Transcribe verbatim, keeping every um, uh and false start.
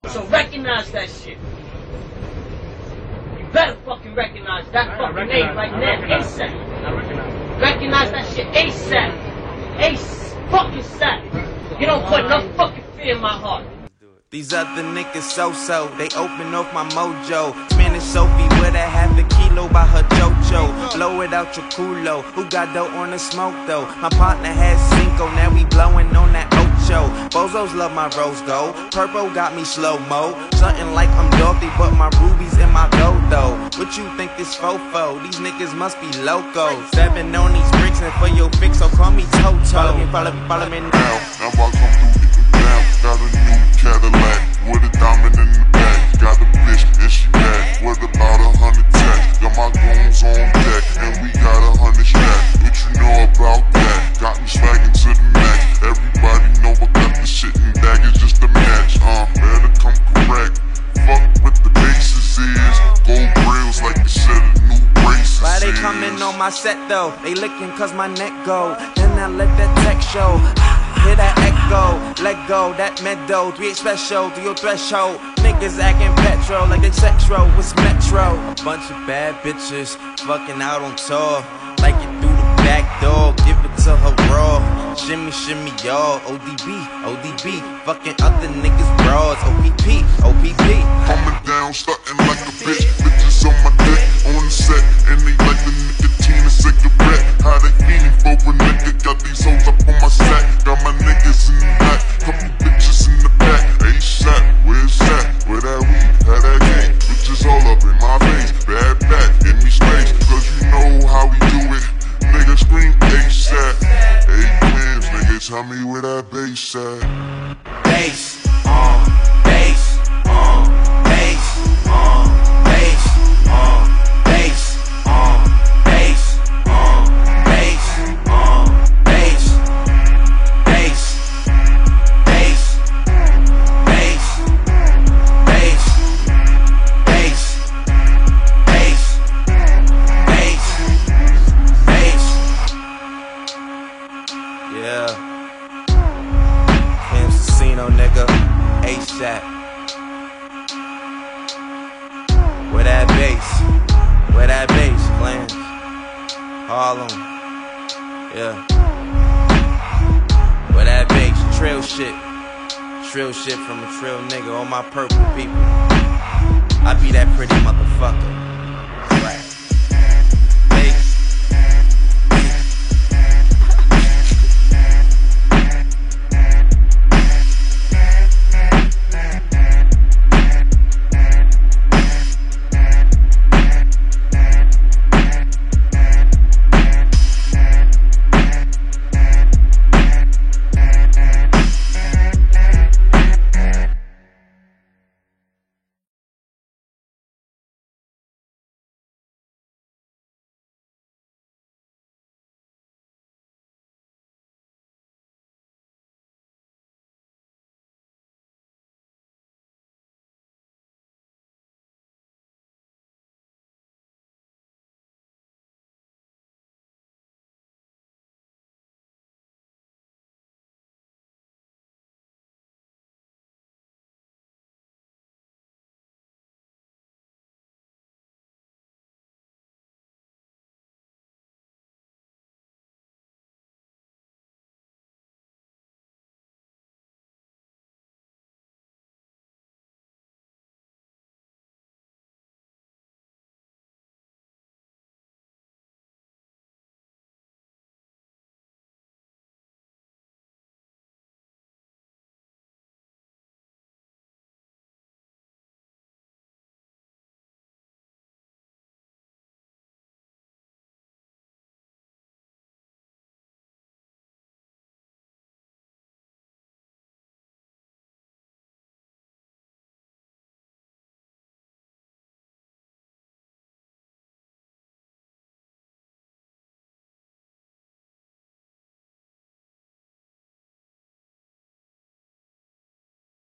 So recognize that shit. You better fucking recognize that fucking name right now, ASAP. I recognize. Recognize that shit ASAP. Ace fucking sap. You don't put enough fucking fear in my heart. These other niggas so-so, they open off my mojo. Spanish Sophie with a half a kilo by her Jojo. Blow it out your culo, who got dough on the smoke though? My partner has Cinco, now we blowing on that Ocho. Bozos love my rose gold, Purple got me slow-mo. Something like I'm Dorothy, but my rubies in my dodo. What you think this fofo? These niggas must be loco. Stepping on these bricks and for your fix, so call me Toto. Follow me, follow me, follow me now. Now I come through, get down, got a new Cadillac with a diamond in the back. Got a bitch and she back with about a hundred tacks. Got my goons on deck and we got a hundred stacks. What you know about that? Got me swagging to the max. Everybody know I got the shit in baggage just to match. Uh, better come correct. Fuck what the basis is. Gold grills like the shit of new braces. Why they coming on my set though? They licking cause my neck go. Then I let that tech show. Hear that echo, let go, that meadow, three special to your threshold. Niggas acting petro like they sexro, what's metro? A bunch of bad bitches fucking out on tour. Like it through the back door, give it to her raw. Shimmy, shimmy, y'all, O D B, O D B. Fucking other niggas bras, O P P, O P P. Coming down, starting like a bitch. Bitches on my dick, on the set, and they like the nicotine and cigarette. How they feeling for a nigga? Got these hoes up on my sack. Got my niggas in the back, couple bitches in the back. ASAP, where's that? Where that weed? How that gang? Bitches all up in my face. Bad back, give me space, cause you know how we do it. Nigga scream ASAP. Eight clams, nigga, tell me where that bass at. Bass, uh, bass, uh, bass, uh, bass, uh, bass, uh, bass, uh, bass, uh, bass, bass, bass, bass, bass, bass, bass, bass, bass. Yeah. Casino nigga, ASAP. Where that bass? Where that bass? Playing Harlem. Yeah. Where that bass? Trill shit. Trill shit from a trill nigga. All my purple people. I be that pretty motherfucker. Right.